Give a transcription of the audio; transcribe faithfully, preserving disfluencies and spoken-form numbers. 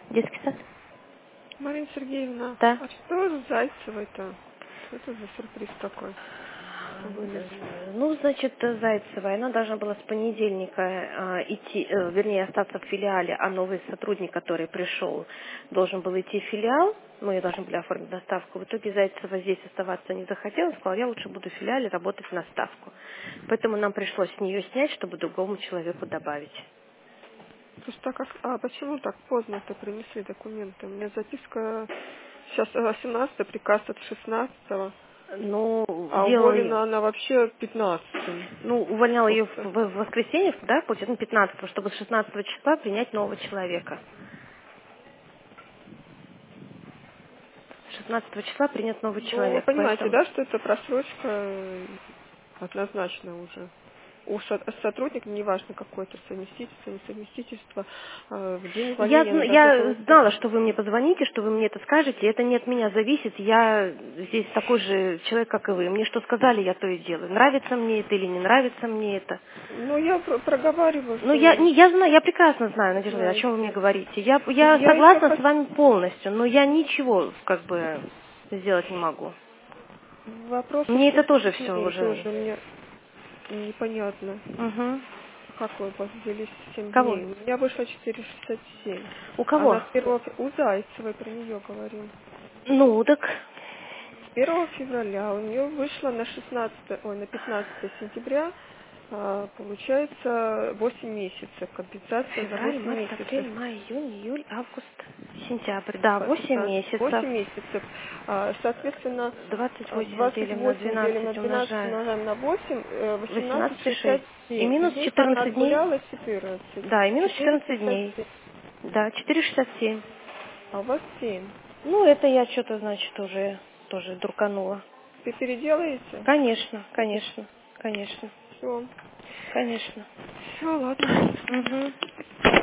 Детский сад? Марина Сергеевна, Да. а что с Зайцевой-то? Что это за сюрприз такой? Вылез. Ну, значит, Зайцева, она должна была с понедельника э, идти, э, вернее, остаться в филиале, а новый сотрудник, который пришел, должен был идти в филиал, мы ее должны были оформить на ставку. В итоге Зайцева здесь оставаться не захотела, сказала, я лучше буду в филиале работать на ставку. Поэтому нам пришлось с нее снять, чтобы другому человеку добавить. Слушай, так, а, а почему так поздно-то принесли документы? У меня записка сейчас восемнадцатого, приказ от шестнадцатого, Ну, а делала ее, уволена она вообще пятнадцатым. ну, увольняла ее в, После. в воскресенье, да, получается, ну, пятнадцатого, чтобы с шестнадцатого числа принять нового человека. шестнадцатого числа принят новый Ну, вы человек, понимаете, поэтому... да, что это просрочка э, однозначно уже. У со- сотрудника, неважно какое это совместительство, несовместительство, э, в день Я, увольнения зн- она должна я получить. знала, что вы мне позвоните, что вы мне это скажете. Это не от меня зависит. Я здесь такой же человек, как и вы. Мне что сказали, я то и делаю. Нравится мне это или не нравится мне это. Ну, я про- проговариваю, Ну, что я, вы не, я знаю, я прекрасно знаю, Надежда Владимировна, о чем вы мне знаете. говорите. Я, я Я еще согласна с хочу... вами полностью, но я ничего, как бы, сделать не могу. Вопросы Мне это тоже шестьдесят все дней уже... тоже мне непонятно. Угу. Как вы у вас взялись семь Кого? дней? У меня вышло четыреста шестьдесят семь. У Она кого? с первого фе- у Зайцевой, про нее говорю. Ну, так... С первого февраля у нее вышло на шестнадцатое, ой, на пятнадцатое сентября, а, получается восемь месяцев, компенсация за Февраль, восемь март, месяцев. апрель, май, июнь, июль, август, сентябрь. Да, По восемь пятнадцать, месяцев. восемь месяцев. А, Соответственно, двадцать а, восемь двадцать делим на восемь делим на двенадцать, двенадцать умножаем. умножаем на восемь, э, восемнадцать восемнадцать и шестьдесят шесть. И семь. минус Здесь она четырнадцать дней. отгуляла четырнадцать. Да, и минус четыре четырнадцать шестьдесят дней. семь. Да, четыре шестьдесят семь. А у вас семь. Ну, это я что-то, значит, уже тоже друканула. Ты переделаете? Конечно, конечно, конечно, Все. конечно. Все, ладно. Угу.